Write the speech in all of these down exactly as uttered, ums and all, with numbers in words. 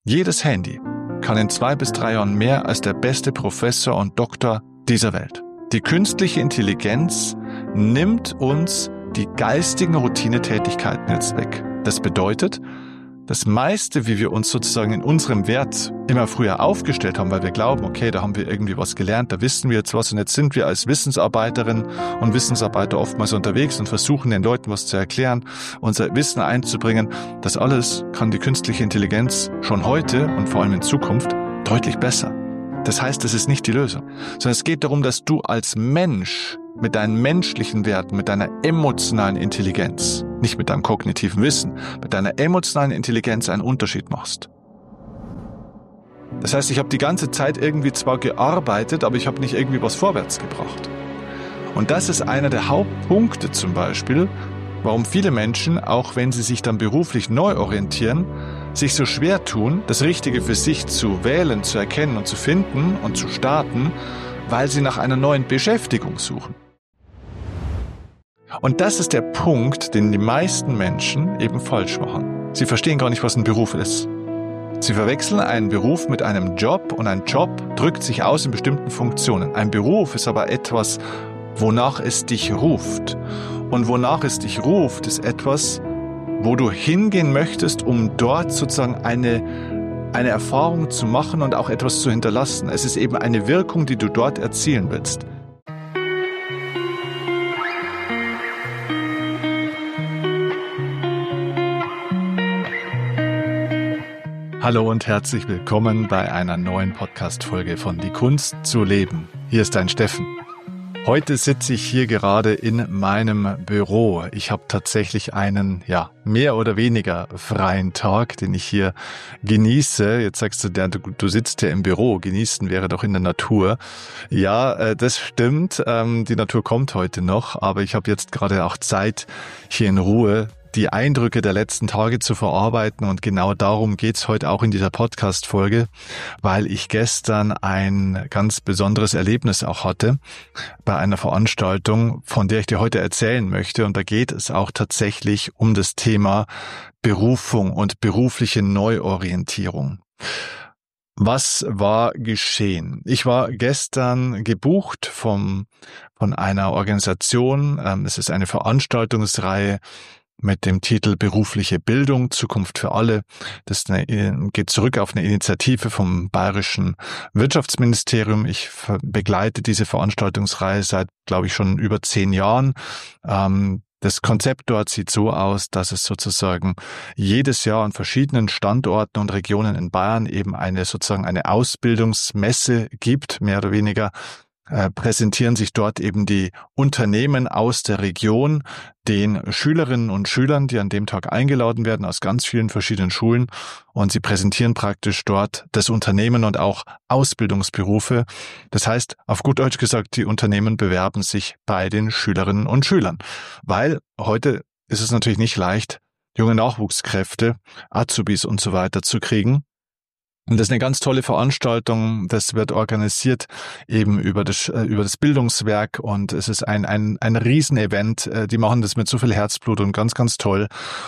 Jedes Handy kann in zwei bis drei Jahren mehr als der beste Professor und Doktor dieser Welt. Die künstliche Intelligenz nimmt uns die geistigen Routinetätigkeiten jetzt weg. Das bedeutet, das meiste, wie wir uns sozusagen in unserem Wert immer früher aufgestellt haben, weil wir glauben, okay, da haben wir irgendwie was gelernt, da wissen wir jetzt was und jetzt sind wir als Wissensarbeiterinnen und Wissensarbeiter oftmals unterwegs und versuchen den Leuten was zu erklären, unser Wissen einzubringen. Das alles kann die künstliche Intelligenz schon heute und vor allem in Zukunft deutlich besser. Das heißt, das ist nicht die Lösung, sondern es geht darum, dass du als Mensch mit deinen menschlichen Werten, mit deiner emotionalen Intelligenz, nicht mit deinem kognitiven Wissen, mit deiner emotionalen Intelligenz einen Unterschied machst. Das heißt, ich habe die ganze Zeit irgendwie zwar gearbeitet, aber ich habe nicht irgendwie was vorwärts gebracht. Und das ist einer der Hauptpunkte zum Beispiel, warum viele Menschen, auch wenn sie sich dann beruflich neu orientieren, sich so schwer tun, das Richtige für sich zu wählen, zu erkennen und zu finden und zu starten, weil sie nach einer neuen Beschäftigung suchen. Und das ist der Punkt, den die meisten Menschen eben falsch machen. Sie verstehen gar nicht, was ein Beruf ist. Sie verwechseln einen Beruf mit einem Job und ein Job drückt sich aus in bestimmten Funktionen. Ein Beruf ist aber etwas, wonach es dich ruft. Und wonach es dich ruft, ist etwas, wo du hingehen möchtest, um dort sozusagen eine, eine Erfahrung zu machen und auch etwas zu hinterlassen. Es ist eben eine Wirkung, die du dort erzielen willst. Hallo und herzlich willkommen bei einer neuen Podcast-Folge von Die Kunst zu leben. Hier ist dein Steffen. Heute sitze ich hier gerade in meinem Büro. Ich habe tatsächlich einen, ja, mehr oder weniger freien Tag, den ich hier genieße. Jetzt sagst du, du, du sitzt ja im Büro. Genießen wäre doch in der Natur. Ja, äh, das stimmt. Ähm, die Natur kommt heute noch, aber ich habe jetzt gerade auch Zeit, hier in Ruhe die Eindrücke der letzten Tage zu verarbeiten und genau darum geht's heute auch in dieser Podcast-Folge, weil ich gestern ein ganz besonderes Erlebnis auch hatte bei einer Veranstaltung, von der ich dir heute erzählen möchte und da geht es auch tatsächlich um das Thema Berufung und berufliche Neuorientierung. Was war geschehen? Ich war gestern gebucht vom, von einer Organisation, es ist eine Veranstaltungsreihe mit dem Titel Berufliche Bildung, Zukunft für alle. Das geht zurück auf eine Initiative vom Bayerischen Wirtschaftsministerium. Ich begleite diese Veranstaltungsreihe seit, glaube ich, schon über zehn Jahren. Das Konzept dort sieht so aus, dass es sozusagen jedes Jahr an verschiedenen Standorten und Regionen in Bayern eben eine sozusagen eine Ausbildungsmesse gibt, mehr oder weniger. Äh, präsentieren sich dort eben die Unternehmen aus der Region, den Schülerinnen und Schülern, die an dem Tag eingeladen werden aus ganz vielen verschiedenen Schulen und sie präsentieren praktisch dort das Unternehmen und auch Ausbildungsberufe. Das heißt, auf gut Deutsch gesagt, die Unternehmen bewerben sich bei den Schülerinnen und Schülern, weil heute ist es natürlich nicht leicht, junge Nachwuchskräfte, Azubis und so weiter zu kriegen. Und das ist eine ganz tolle Veranstaltung. Das wird organisiert eben über das, über das Bildungswerk und es ist ein, ein, ein Riesenevent. Die machen das mit so viel Herzblut und ganz, ganz toll.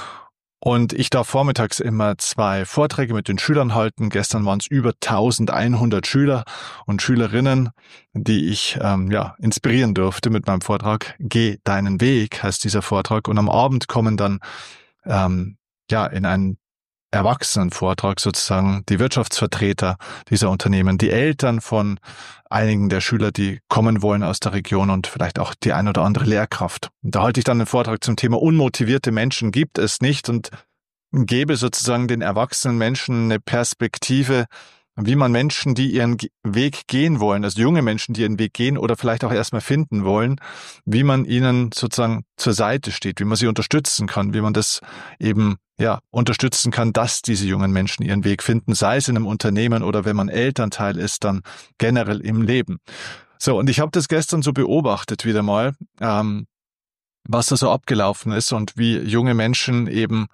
Und ich darf vormittags immer zwei Vorträge mit den Schülern halten. Gestern waren es über eintausendeinhundert Schüler und Schülerinnen, die ich ähm, ja inspirieren durfte mit meinem Vortrag. Geh deinen Weg heißt dieser Vortrag. Und am Abend kommen dann ähm, ja in einen Erwachsenenvortrag sozusagen die Wirtschaftsvertreter dieser Unternehmen, die Eltern von einigen der Schüler, die kommen wollen aus der Region und vielleicht auch die ein oder andere Lehrkraft. Und da halte ich dann einen Vortrag zum Thema unmotivierte Menschen gibt es nicht und gebe sozusagen den erwachsenen Menschen eine Perspektive, wie man Menschen, die ihren Weg gehen wollen, also junge Menschen, die ihren Weg gehen oder vielleicht auch erstmal finden wollen, wie man ihnen sozusagen zur Seite steht, wie man sie unterstützen kann, wie man das eben ja unterstützen kann, dass diese jungen Menschen ihren Weg finden, sei es in einem Unternehmen oder wenn man Elternteil ist, dann generell im Leben. So, und ich habe das gestern so beobachtet wieder mal, ähm, was da so abgelaufen ist und wie junge Menschen eben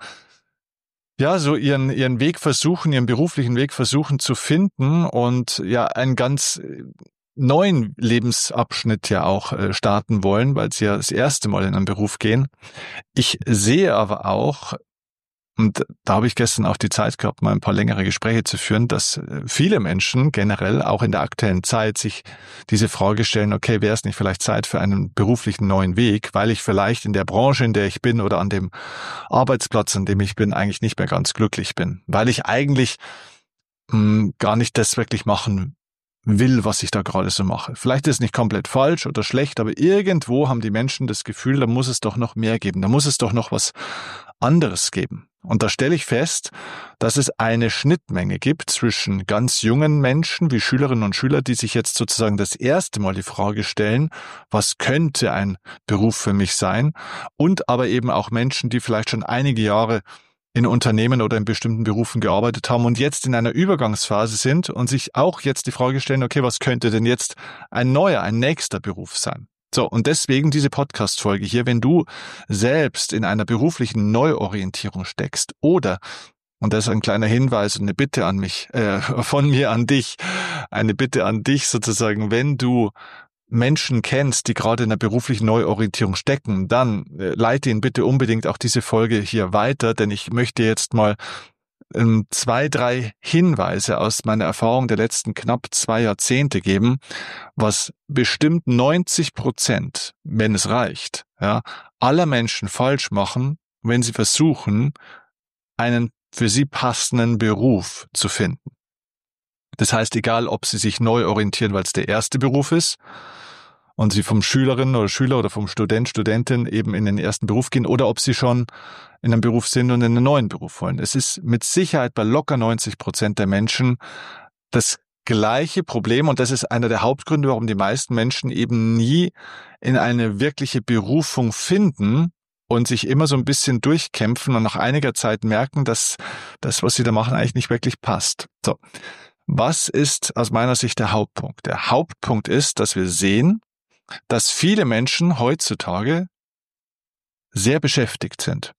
ja, so ihren, ihren Weg versuchen, ihren beruflichen Weg versuchen zu finden und ja, einen ganz neuen Lebensabschnitt ja auch äh, starten wollen, weil sie ja das erste Mal in einen Beruf gehen. Ich sehe aber auch Und da habe ich gestern auch die Zeit gehabt, mal ein paar längere Gespräche zu führen, dass viele Menschen generell auch in der aktuellen Zeit sich diese Frage stellen, okay, wäre es nicht vielleicht Zeit für einen beruflichen neuen Weg, weil ich vielleicht in der Branche, in der ich bin oder an dem Arbeitsplatz, an dem ich bin, eigentlich nicht mehr ganz glücklich bin, weil ich eigentlich mh, gar nicht das wirklich machen will, was ich da gerade so mache. Vielleicht ist es nicht komplett falsch oder schlecht, aber irgendwo haben die Menschen das Gefühl, da muss es doch noch mehr geben, da muss es doch noch was anderes geben. Und da stelle ich fest, dass es eine Schnittmenge gibt zwischen ganz jungen Menschen wie Schülerinnen und Schüler, die sich jetzt sozusagen das erste Mal die Frage stellen, was könnte ein Beruf für mich sein? Und aber eben auch Menschen, die vielleicht schon einige Jahre in Unternehmen oder in bestimmten Berufen gearbeitet haben und jetzt in einer Übergangsphase sind und sich auch jetzt die Frage stellen, okay, was könnte denn jetzt ein neuer, ein nächster Beruf sein? So, und deswegen diese Podcast-Folge hier, wenn du selbst in einer beruflichen Neuorientierung steckst oder, und das ist ein kleiner Hinweis und eine Bitte an mich, äh, von mir an dich, eine Bitte an dich sozusagen, wenn du Menschen kennst, die gerade in einer beruflichen Neuorientierung stecken, dann äh, leite ihnen bitte unbedingt auch diese Folge hier weiter, denn ich möchte jetzt mal ähm, zwei, drei Hinweise aus meiner Erfahrung der letzten knapp zwei Jahrzehnte geben, was bestimmt neunzig Prozent, wenn es reicht, ja, aller Menschen falsch machen, wenn sie versuchen, einen für sie passenden Beruf zu finden. Das heißt, egal, ob sie sich neu orientieren, weil es der erste Beruf ist und sie vom Schülerin oder Schüler oder vom Student, Studentin eben in den ersten Beruf gehen oder ob sie schon in einem Beruf sind und in einen neuen Beruf wollen. Es ist mit Sicherheit bei locker neunzig Prozent der Menschen das gleiche Problem und das ist einer der Hauptgründe, warum die meisten Menschen eben nie in eine wirkliche Berufung finden und sich immer so ein bisschen durchkämpfen und nach einiger Zeit merken, dass das, was sie da machen, eigentlich nicht wirklich passt. So. Was ist aus meiner Sicht der Hauptpunkt? Der Hauptpunkt ist, dass wir sehen, dass viele Menschen heutzutage sehr beschäftigt sind.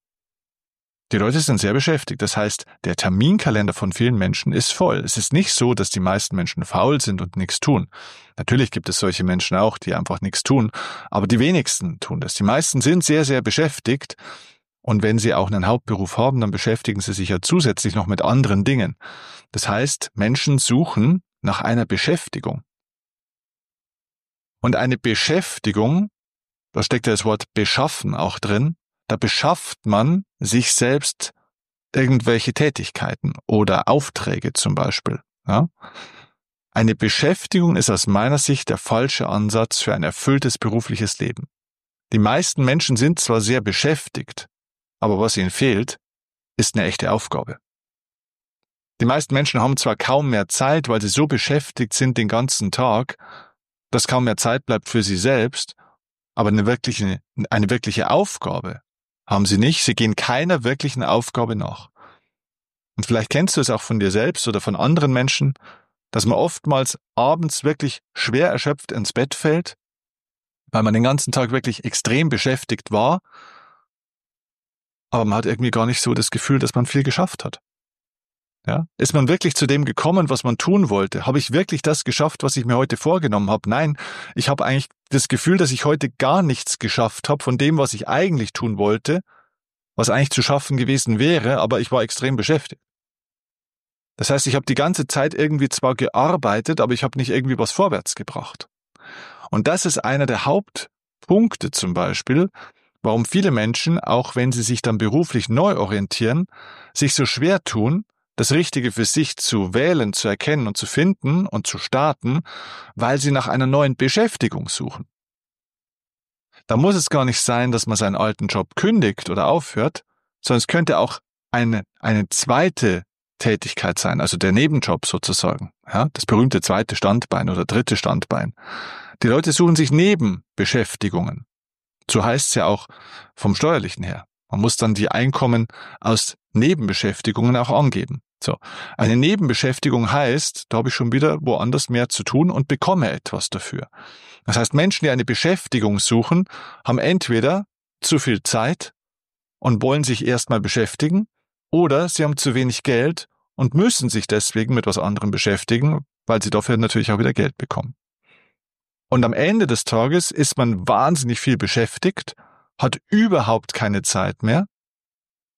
Die Leute sind sehr beschäftigt. Das heißt, der Terminkalender von vielen Menschen ist voll. Es ist nicht so, dass die meisten Menschen faul sind und nichts tun. Natürlich gibt es solche Menschen auch, die einfach nichts tun, aber die wenigsten tun das. Die meisten sind sehr, sehr beschäftigt. Und wenn sie auch einen Hauptberuf haben, dann beschäftigen sie sich ja zusätzlich noch mit anderen Dingen. Das heißt, Menschen suchen nach einer Beschäftigung. Und eine Beschäftigung, da steckt ja das Wort beschaffen auch drin, da beschafft man sich selbst irgendwelche Tätigkeiten oder Aufträge zum Beispiel. Ja? Eine Beschäftigung ist aus meiner Sicht der falsche Ansatz für ein erfülltes berufliches Leben. Die meisten Menschen sind zwar sehr beschäftigt, aber was ihnen fehlt, ist eine echte Aufgabe. Die meisten Menschen haben zwar kaum mehr Zeit, weil sie so beschäftigt sind den ganzen Tag, dass kaum mehr Zeit bleibt für sie selbst, aber eine wirkliche, eine wirkliche Aufgabe haben sie nicht. Sie gehen keiner wirklichen Aufgabe nach. Und vielleicht kennst du es auch von dir selbst oder von anderen Menschen, dass man oftmals abends wirklich schwer erschöpft ins Bett fällt, weil man den ganzen Tag wirklich extrem beschäftigt war, aber man hat irgendwie gar nicht so das Gefühl, dass man viel geschafft hat. Ja? Ist man wirklich zu dem gekommen, was man tun wollte? Habe ich wirklich das geschafft, was ich mir heute vorgenommen habe? Nein, ich habe eigentlich das Gefühl, dass ich heute gar nichts geschafft habe von dem, was ich eigentlich tun wollte, was eigentlich zu schaffen gewesen wäre, aber ich war extrem beschäftigt. Das heißt, ich habe die ganze Zeit irgendwie zwar gearbeitet, aber ich habe nicht irgendwie was vorwärts gebracht. Und das ist einer der Hauptpunkte zum Beispiel, warum viele Menschen, auch wenn sie sich dann beruflich neu orientieren, sich so schwer tun, das Richtige für sich zu wählen, zu erkennen und zu finden und zu starten, weil sie nach einer neuen Beschäftigung suchen. Da muss es gar nicht sein, dass man seinen alten Job kündigt oder aufhört, sondern es könnte auch eine, eine zweite Tätigkeit sein, also der Nebenjob sozusagen, ja, das berühmte zweite Standbein oder dritte Standbein. Die Leute suchen sich Nebenbeschäftigungen. So heißt es ja auch vom Steuerlichen her. Man muss dann die Einkommen aus Nebenbeschäftigungen auch angeben. So, eine Nebenbeschäftigung heißt, da habe ich schon wieder woanders mehr zu tun und bekomme etwas dafür. Das heißt, Menschen, die eine Beschäftigung suchen, haben entweder zu viel Zeit und wollen sich erstmal beschäftigen, oder sie haben zu wenig Geld und müssen sich deswegen mit was anderem beschäftigen, weil sie dafür natürlich auch wieder Geld bekommen. Und am Ende des Tages ist man wahnsinnig viel beschäftigt, hat überhaupt keine Zeit mehr,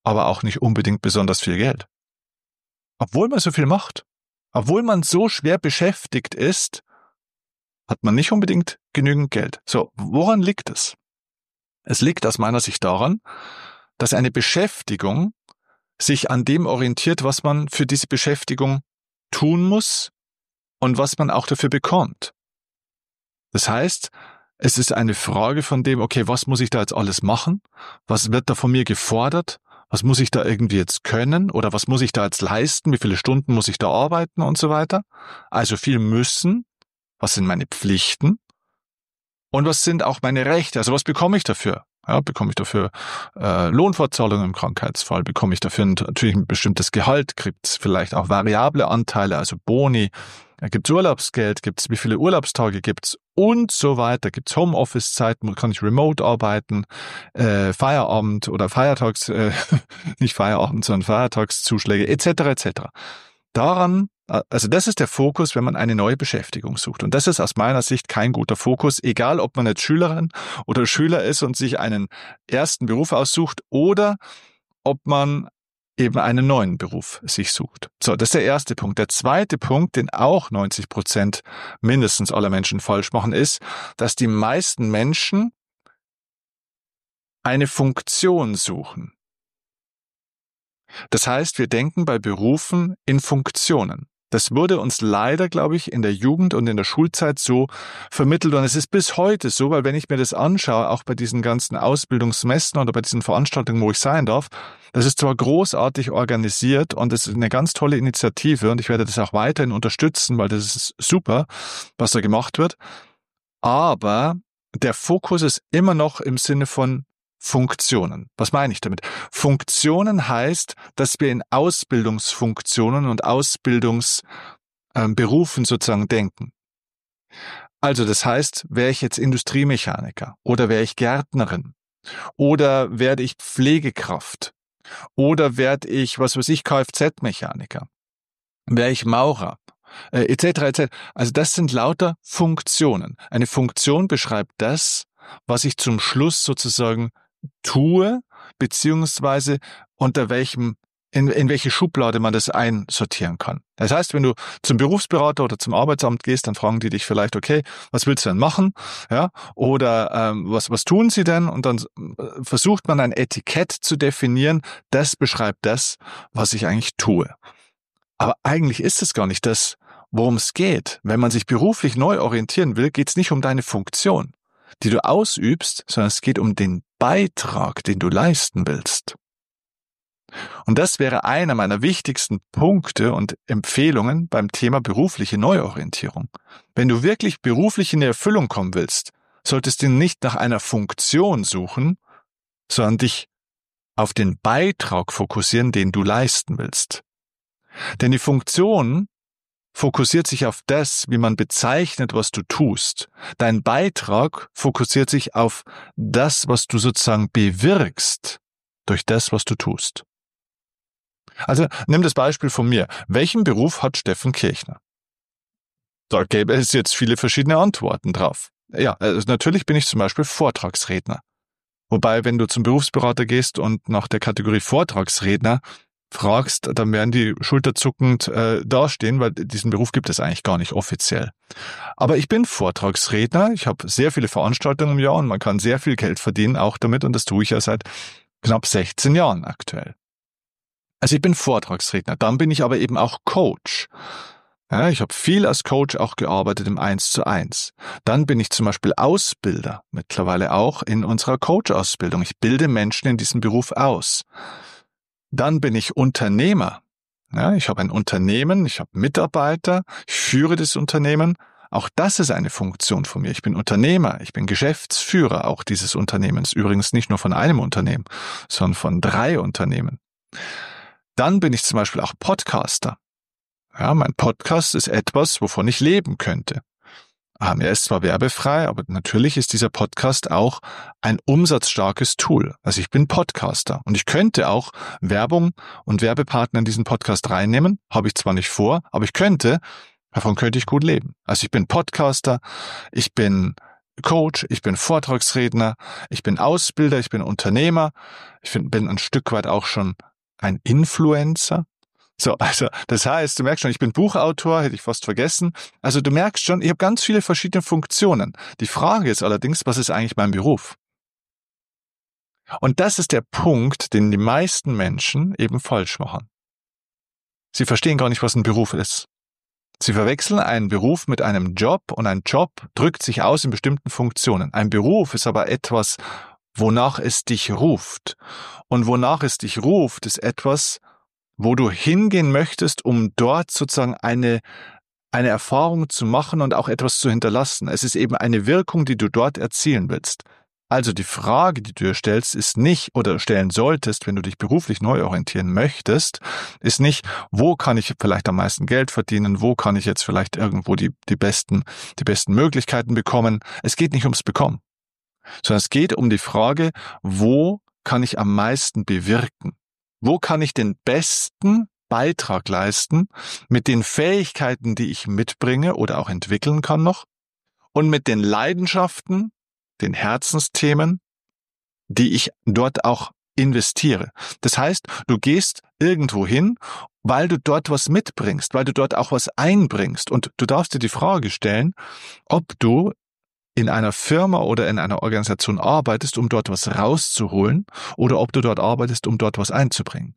aber auch nicht unbedingt besonders viel Geld. Obwohl man so viel macht, obwohl man so schwer beschäftigt ist, hat man nicht unbedingt genügend Geld. So, woran liegt es? Es liegt aus meiner Sicht daran, dass eine Beschäftigung sich an dem orientiert, was man für diese Beschäftigung tun muss und was man auch dafür bekommt. Das heißt, es ist eine Frage von dem, okay, was muss ich da jetzt alles machen? Was wird da von mir gefordert? Was muss ich da irgendwie jetzt können? Oder was muss ich da jetzt leisten? Wie viele Stunden muss ich da arbeiten und so weiter? Also viel müssen. Was sind meine Pflichten? Und was sind auch meine Rechte? Also was bekomme ich dafür? Ja, bekomme ich dafür äh, Lohnfortzahlung im Krankheitsfall? Bekomme ich dafür natürlich ein bestimmtes Gehalt? Gibt es vielleicht auch variable Anteile, also Boni? Gibt es Urlaubsgeld? Gibt es, wie viele Urlaubstage gibt es? Und so weiter. Gibt es Homeoffice-Zeiten? Kann ich remote arbeiten? Äh, Feierabend oder Feiertags, äh, nicht Feierabend, sondern Feiertagszuschläge et cetera et cetera. Daran, also das ist der Fokus, wenn man eine neue Beschäftigung sucht. Und das ist aus meiner Sicht kein guter Fokus, egal ob man jetzt Schülerin oder Schüler ist und sich einen ersten Beruf aussucht oder ob man eben einen neuen Beruf sich sucht. So, das ist der erste Punkt. Der zweite Punkt, den auch neunzig Prozent mindestens aller Menschen falsch machen, ist, dass die meisten Menschen eine Funktion suchen. Das heißt, wir denken bei Berufen in Funktionen. Das wurde uns leider, glaube ich, in der Jugend und in der Schulzeit so vermittelt. Und es ist bis heute so, weil wenn ich mir das anschaue, auch bei diesen ganzen Ausbildungsmessen oder bei diesen Veranstaltungen, wo ich sein darf, das ist zwar großartig organisiert und es ist eine ganz tolle Initiative und ich werde das auch weiterhin unterstützen, weil das ist super, was da gemacht wird. Aber der Fokus ist immer noch im Sinne von Funktionen. Was meine ich damit? Funktionen heißt, dass wir in Ausbildungsfunktionen und Ausbildungsberufen sozusagen denken. Also das heißt, wäre ich jetzt Industriemechaniker oder wäre ich Gärtnerin oder werde ich Pflegekraft oder werde ich, was weiß ich, Kfz-Mechaniker, wäre ich Maurer, äh, et cetera et cetera. Also das sind lauter Funktionen. Eine Funktion beschreibt das, was ich zum Schluss sozusagen tue, beziehungsweise unter welchem, in, in welche Schublade man das einsortieren kann. Das heißt, wenn du zum Berufsberater oder zum Arbeitsamt gehst, dann fragen die dich vielleicht, okay, was willst du denn machen? Ja, oder ähm, was, was tun sie denn? Und dann versucht man ein Etikett zu definieren, das beschreibt das, was ich eigentlich tue. Aber eigentlich ist es gar nicht das, worum es geht. Wenn man sich beruflich neu orientieren will, geht es nicht um deine Funktion, die du ausübst, sondern es geht um den Beitrag, den du leisten willst. Und das wäre einer meiner wichtigsten Punkte und Empfehlungen beim Thema berufliche Neuorientierung. Wenn du wirklich beruflich in die Erfüllung kommen willst, solltest du nicht nach einer Funktion suchen, sondern dich auf den Beitrag fokussieren, den du leisten willst. Denn die Funktion fokussiert sich auf das, wie man bezeichnet, was du tust. Dein Beitrag fokussiert sich auf das, was du sozusagen bewirkst durch das, was du tust. Also nimm das Beispiel von mir. Welchen Beruf hat Steffen Kirchner? Da gäbe es jetzt viele verschiedene Antworten drauf. Ja, also natürlich bin ich zum Beispiel Vortragsredner. Wobei, wenn du zum Berufsberater gehst und nach der Kategorie Vortragsredner fragst, dann werden die schulterzuckend äh, dastehen, weil diesen Beruf gibt es eigentlich gar nicht offiziell. Aber ich bin Vortragsredner, ich habe sehr viele Veranstaltungen im Jahr und man kann sehr viel Geld verdienen auch damit und das tue ich ja seit knapp sechzehn Jahren aktuell. Also ich bin Vortragsredner, dann bin ich aber eben auch Coach. Ja, ich habe viel als Coach auch gearbeitet im Eins zu Eins. Dann bin ich zum Beispiel Ausbilder, mittlerweile auch in unserer Coach-Ausbildung. Ich bilde Menschen in diesem Beruf aus. Dann bin ich Unternehmer. Ja, ich habe ein Unternehmen, ich habe Mitarbeiter, ich führe das Unternehmen. Auch das ist eine Funktion von mir. Ich bin Unternehmer, ich bin Geschäftsführer auch dieses Unternehmens. Übrigens nicht nur von einem Unternehmen, sondern von drei Unternehmen. Dann bin ich zum Beispiel auch Podcaster. Ja, mein Podcast ist etwas, wovon ich leben könnte. Ähm, er ist zwar werbefrei, aber natürlich ist dieser Podcast auch ein umsatzstarkes Tool. Also ich bin Podcaster und ich könnte auch Werbung und Werbepartner in diesen Podcast reinnehmen. Habe ich zwar nicht vor, aber ich könnte, davon könnte ich gut leben. Also ich bin Podcaster, ich bin Coach, ich bin Vortragsredner, ich bin Ausbilder, ich bin Unternehmer, ich bin ein Stück weit auch schon ein Influencer. So, also das heißt, du merkst schon, ich bin Buchautor, hätte ich fast vergessen. Also du merkst schon, ich habe ganz viele verschiedene Funktionen. Die Frage ist allerdings, was ist eigentlich mein Beruf? Und das ist der Punkt, den die meisten Menschen eben falsch machen. Sie verstehen gar nicht, was ein Beruf ist. Sie verwechseln einen Beruf mit einem Job und ein Job drückt sich aus in bestimmten Funktionen. Ein Beruf ist aber etwas, wonach es dich ruft. Und wonach es dich ruft, ist etwas, wo du hingehen möchtest, um dort sozusagen eine, eine Erfahrung zu machen und auch etwas zu hinterlassen. Es ist eben eine Wirkung, die du dort erzielen willst. Also die Frage, die du dir stellst, ist nicht, oder stellen solltest, wenn du dich beruflich neu orientieren möchtest, ist nicht, wo kann ich vielleicht am meisten Geld verdienen, wo kann ich jetzt vielleicht irgendwo die, die besten, die besten Möglichkeiten bekommen. Es geht nicht ums Bekommen, sondern es geht um die Frage, wo kann ich am meisten bewirken? Wo kann ich den besten Beitrag leisten mit den Fähigkeiten, die ich mitbringe oder auch entwickeln kann noch und mit den Leidenschaften, den Herzensthemen, die ich dort auch investiere. Das heißt, du gehst irgendwo hin, weil du dort was mitbringst, weil du dort auch was einbringst. Und du darfst dir die Frage stellen, ob du in einer Firma oder in einer Organisation arbeitest, um dort was rauszuholen, oder ob du dort arbeitest, um dort was einzubringen.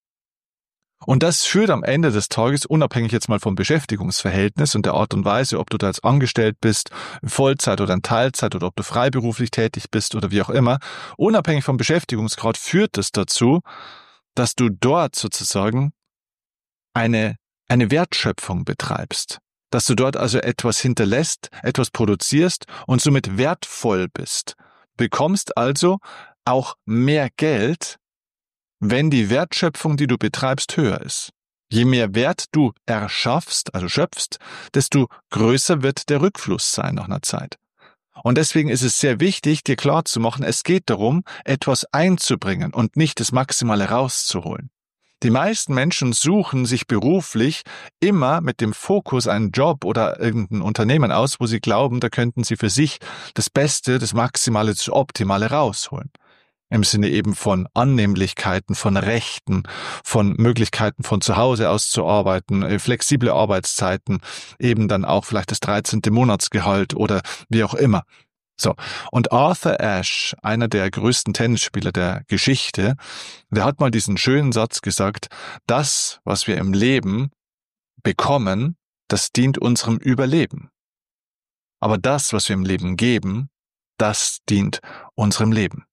Und das führt am Ende des Tages, unabhängig jetzt mal vom Beschäftigungsverhältnis und der Art und Weise, ob du da jetzt angestellt bist, in Vollzeit oder in Teilzeit oder ob du freiberuflich tätig bist oder wie auch immer, unabhängig vom Beschäftigungsgrad führt es dazu, dass du dort sozusagen eine, eine Wertschöpfung betreibst. Dass du dort also etwas hinterlässt, etwas produzierst und somit wertvoll bist. Bekommst also auch mehr Geld, wenn die Wertschöpfung, die du betreibst, höher ist. Je mehr Wert du erschaffst, also schöpfst, desto größer wird der Rückfluss sein nach einer Zeit. Und deswegen ist es sehr wichtig, dir klarzumachen, es geht darum, etwas einzubringen und nicht das Maximale rauszuholen. Die meisten Menschen suchen sich beruflich immer mit dem Fokus einen Job oder irgendein Unternehmen aus, wo sie glauben, da könnten sie für sich das Beste, das Maximale, das Optimale rausholen. Im Sinne eben von Annehmlichkeiten, von Rechten, von Möglichkeiten von zu Hause aus zu arbeiten, flexible Arbeitszeiten, eben dann auch vielleicht das dreizehnte Monatsgehalt oder wie auch immer. So. Und Arthur Ashe, einer der größten Tennisspieler der Geschichte, der hat mal diesen schönen Satz gesagt, das, was wir im Leben bekommen, das dient unserem Überleben. Aber das, was wir im Leben geben, das dient unserem Leben.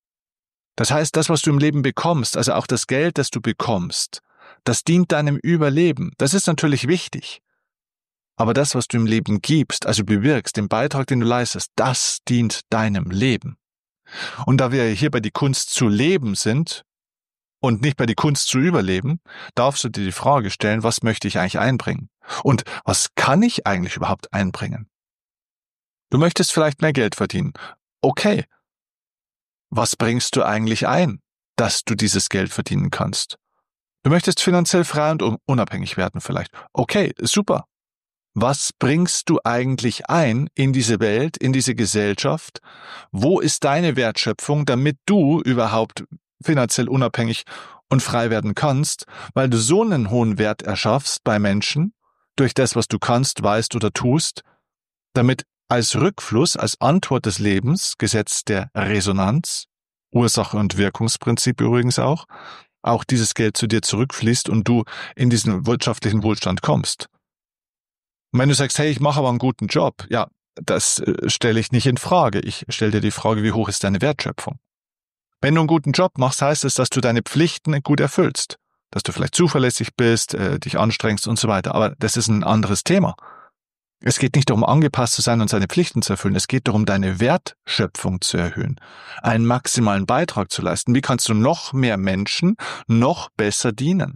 Das heißt, das, was du im Leben bekommst, also auch das Geld, das du bekommst, das dient deinem Überleben. Das ist natürlich wichtig. Aber das, was du im Leben gibst, also bewirkst, den Beitrag, den du leistest, das dient deinem Leben. Und da wir hier bei die Kunst zu leben sind und nicht bei die Kunst zu überleben, darfst du dir die Frage stellen, was möchte ich eigentlich einbringen? Und was kann ich eigentlich überhaupt einbringen? Du möchtest vielleicht mehr Geld verdienen. Okay. Was bringst du eigentlich ein, dass du dieses Geld verdienen kannst? Du möchtest finanziell frei und unabhängig werden vielleicht. Okay, super. Was bringst du eigentlich ein in diese Welt, in diese Gesellschaft? Wo ist deine Wertschöpfung, damit du überhaupt finanziell unabhängig und frei werden kannst, weil du so einen hohen Wert erschaffst bei Menschen, durch das, was du kannst, weißt oder tust, damit als Rückfluss, als Antwort des Lebens, Gesetz der Resonanz, Ursache- und Wirkungsprinzip übrigens auch, auch dieses Geld zu dir zurückfließt und du in diesen wirtschaftlichen Wohlstand kommst. Und wenn du sagst, hey, ich mache aber einen guten Job, ja, das äh, stelle ich nicht in Frage. Ich stelle dir die Frage, wie hoch ist deine Wertschöpfung? Wenn du einen guten Job machst, heißt es, dass du deine Pflichten gut erfüllst, dass du vielleicht zuverlässig bist, äh, dich anstrengst und so weiter. Aber das ist ein anderes Thema. Es geht nicht darum, angepasst zu sein und seine Pflichten zu erfüllen. Es geht darum, deine Wertschöpfung zu erhöhen, einen maximalen Beitrag zu leisten. Wie kannst du noch mehr Menschen noch besser dienen?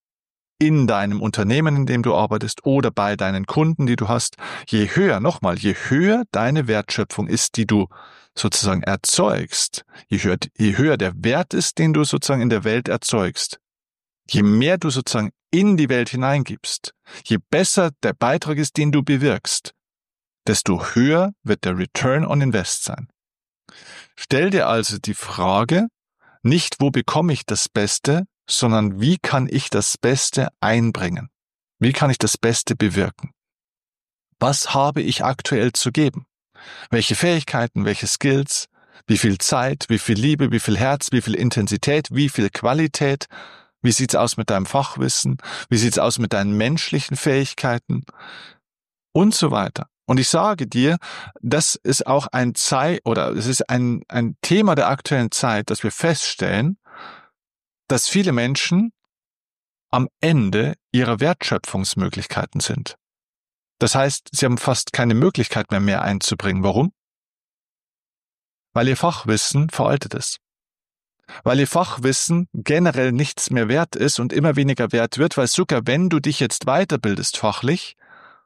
In deinem Unternehmen, in dem du arbeitest oder bei deinen Kunden, die du hast. Je höher, nochmal, je höher deine Wertschöpfung ist, die du sozusagen erzeugst, je höher, je höher der Wert ist, den du sozusagen in der Welt erzeugst, je mehr du sozusagen in die Welt hineingibst, je besser der Beitrag ist, den du bewirkst, desto höher wird der Return on Invest sein. Stell dir also die Frage, nicht wo bekomme ich das Beste, sondern wie kann ich das Beste einbringen? Wie kann ich das Beste bewirken? Was habe ich aktuell zu geben? Welche Fähigkeiten, welche Skills, wie viel Zeit, wie viel Liebe, wie viel Herz, wie viel Intensität, wie viel Qualität? Wie sieht's aus mit deinem Fachwissen? Wie sieht's aus mit deinen menschlichen Fähigkeiten? Und so weiter. Und ich sage dir, das ist auch ein Zeit oder es ist ein, ein Thema der aktuellen Zeit, dass wir feststellen, dass viele Menschen am Ende ihrer Wertschöpfungsmöglichkeiten sind. Das heißt, sie haben fast keine Möglichkeit mehr, mehr einzubringen. Warum? Weil ihr Fachwissen veraltet ist. Weil ihr Fachwissen generell nichts mehr wert ist und immer weniger wert wird, weil sogar wenn du dich jetzt weiterbildest fachlich,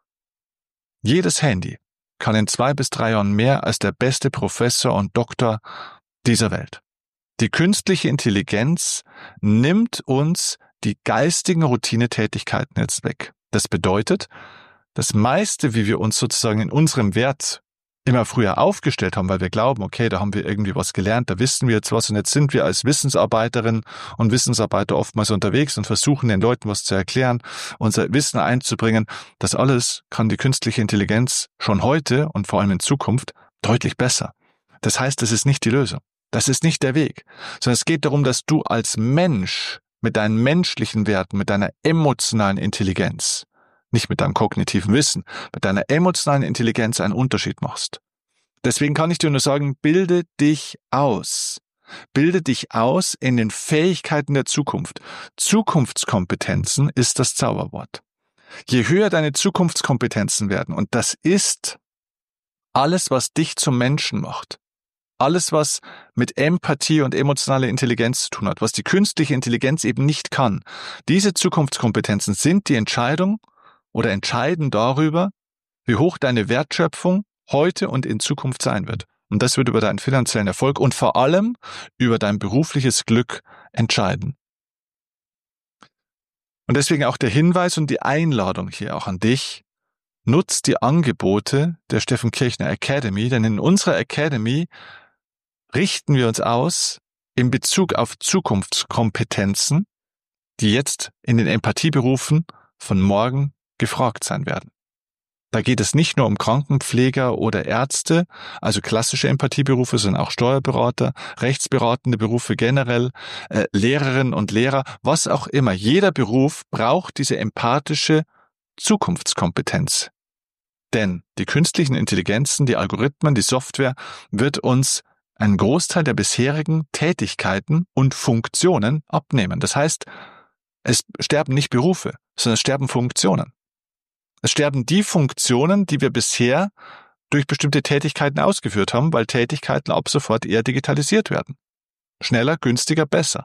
jedes Handy kann in zwei bis drei Jahren mehr als der beste Professor und Doktor dieser Welt. Die künstliche Intelligenz nimmt uns die geistigen Routinetätigkeiten jetzt weg. Das bedeutet, das meiste, wie wir uns sozusagen in unserem Wert immer früher aufgestellt haben, weil wir glauben, okay, da haben wir irgendwie was gelernt, da wissen wir jetzt was und jetzt sind wir als Wissensarbeiterinnen und Wissensarbeiter oftmals unterwegs und versuchen den Leuten was zu erklären, unser Wissen einzubringen. Das alles kann die künstliche Intelligenz schon heute und vor allem in Zukunft deutlich besser. Das heißt, das ist nicht die Lösung. Das ist nicht der Weg, sondern es geht darum, dass du als Mensch mit deinen menschlichen Werten, mit deiner emotionalen Intelligenz, nicht mit deinem kognitiven Wissen, mit deiner emotionalen Intelligenz einen Unterschied machst. Deswegen kann ich dir nur sagen, bilde dich aus. Bilde dich aus in den Fähigkeiten der Zukunft. Zukunftskompetenzen ist das Zauberwort. Je höher deine Zukunftskompetenzen werden, und das ist alles, was dich zum Menschen macht, alles, was mit Empathie und emotionaler Intelligenz zu tun hat, was die künstliche Intelligenz eben nicht kann, diese Zukunftskompetenzen sind die Entscheidung oder entscheiden darüber, wie hoch deine Wertschöpfung heute und in Zukunft sein wird. Und das wird über deinen finanziellen Erfolg und vor allem über dein berufliches Glück entscheiden. Und deswegen auch der Hinweis und die Einladung hier auch an dich, nutzt die Angebote der Steffen Kirchner Academy, denn in unserer Academy richten wir uns aus in Bezug auf Zukunftskompetenzen, die jetzt in den Empathieberufen von morgen gefragt sein werden. Da geht es nicht nur um Krankenpfleger oder Ärzte, also klassische Empathieberufe, sondern auch Steuerberater, rechtsberatende Berufe generell, äh, Lehrerinnen und Lehrer, was auch immer. Jeder Beruf braucht diese empathische Zukunftskompetenz. Denn die künstlichen Intelligenzen, die Algorithmen, die Software wird uns einen Großteil der bisherigen Tätigkeiten und Funktionen abnehmen. Das heißt, es sterben nicht Berufe, sondern es sterben Funktionen. Es sterben die Funktionen, die wir bisher durch bestimmte Tätigkeiten ausgeführt haben, weil Tätigkeiten ab sofort eher digitalisiert werden. Schneller, günstiger, besser.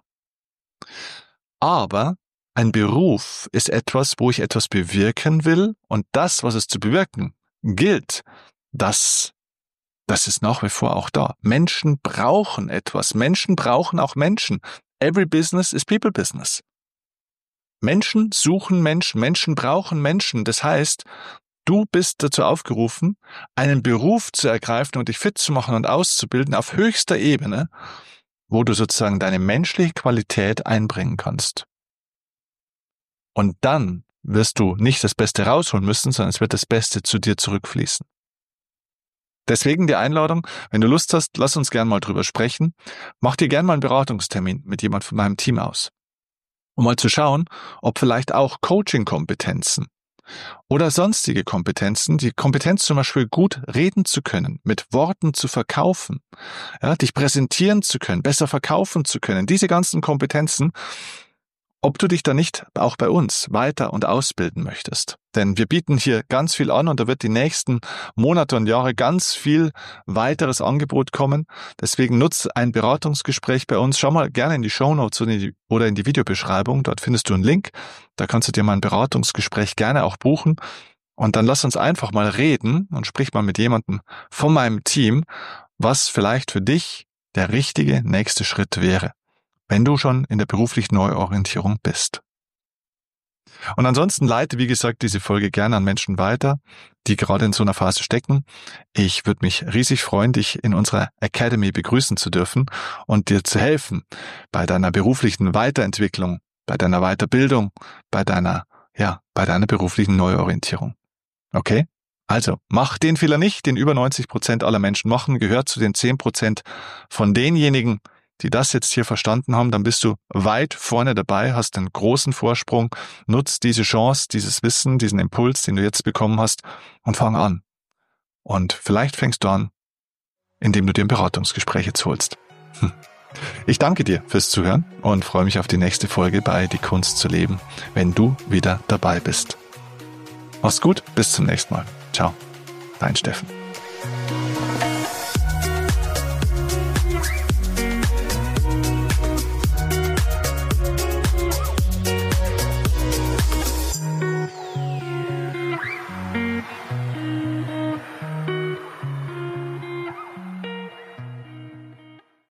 Aber ein Beruf ist etwas, wo ich etwas bewirken will und das, was es zu bewirken gilt, das Das ist nach wie vor auch da. Menschen brauchen etwas. Menschen brauchen auch Menschen. Every business is people business. Menschen suchen Menschen. Menschen brauchen Menschen. Das heißt, du bist dazu aufgerufen, einen Beruf zu ergreifen und dich fit zu machen und auszubilden auf höchster Ebene, wo du sozusagen deine menschliche Qualität einbringen kannst. Und dann wirst du nicht das Beste rausholen müssen, sondern es wird das Beste zu dir zurückfließen. Deswegen die Einladung, wenn du Lust hast, lass uns gern mal drüber sprechen. Mach dir gern mal einen Beratungstermin mit jemand von meinem Team aus, um mal zu schauen, ob vielleicht auch Coaching-Kompetenzen oder sonstige Kompetenzen, die Kompetenz zum Beispiel gut reden zu können, mit Worten zu verkaufen, ja, dich präsentieren zu können, besser verkaufen zu können, diese ganzen Kompetenzen, ob du dich da nicht auch bei uns weiter und ausbilden möchtest. Denn wir bieten hier ganz viel an und da wird die nächsten Monate und Jahre ganz viel weiteres Angebot kommen. Deswegen nutz ein Beratungsgespräch bei uns. Schau mal gerne in die Shownotes oder in die Videobeschreibung. Dort findest du einen Link. Da kannst du dir mal ein Beratungsgespräch gerne auch buchen. Und dann lass uns einfach mal reden und sprich mal mit jemandem von meinem Team, was vielleicht für dich der richtige nächste Schritt wäre, wenn du schon in der beruflichen Neuorientierung bist. Und ansonsten leite, wie gesagt, diese Folge gerne an Menschen weiter, die gerade in so einer Phase stecken. Ich würde mich riesig freuen, dich in unserer Academy begrüßen zu dürfen und dir zu helfen bei deiner beruflichen Weiterentwicklung, bei deiner Weiterbildung, bei deiner, ja, bei deiner beruflichen Neuorientierung. Okay? Also, mach den Fehler nicht, den über neunzig Prozent aller Menschen machen, gehört zu den zehn Prozent von denjenigen, die das jetzt hier verstanden haben, dann bist du weit vorne dabei, hast einen großen Vorsprung, nutzt diese Chance, dieses Wissen, diesen Impuls, den du jetzt bekommen hast und fang an. Und vielleicht fängst du an, indem du dir ein Beratungsgespräch jetzt holst. Hm. Ich danke dir fürs Zuhören und freue mich auf die nächste Folge bei Die Kunst zu leben, wenn du wieder dabei bist. Mach's gut, bis zum nächsten Mal. Ciao, dein Steffen.